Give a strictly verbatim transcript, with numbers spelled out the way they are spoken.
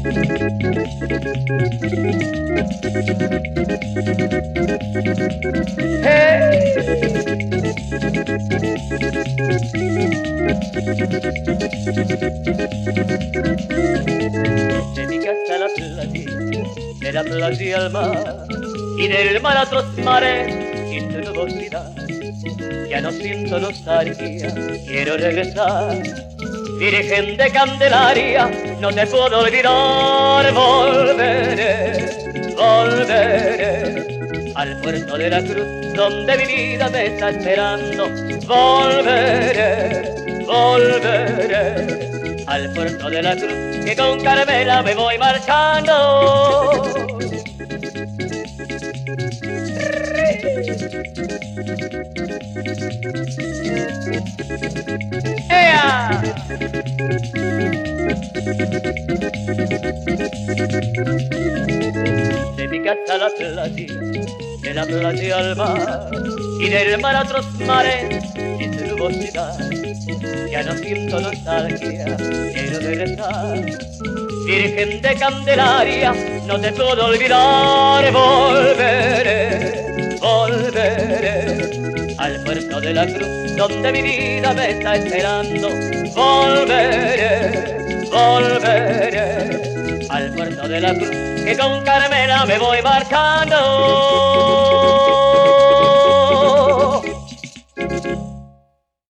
De mi casa a la playa, de la playa al mar, y del mar a otros mares, sin tu nubosidad. Ya no siento nostalgia, quiero regresar. Virgen de Candelaria, no te puedo olvidar. Volveré, volveré al puerto de la Cruz, donde mi vida me está esperando. Volveré, volveré al puerto de la Cruz, que con Carmela me voy marchando. ¡Ea! De mi casa a la playa, de la playa al mar, y del mar a otros mares, sin tu nubosidad. Ya no siento nostalgia, quiero regresar. Virgen de Candelaria, no te puedo olvidar. Volveré, volveré al puerto de la Cruz, donde mi vida me está esperando. Volveré, volveré al puerto de la Cruz, que con Carmela me voy marchando.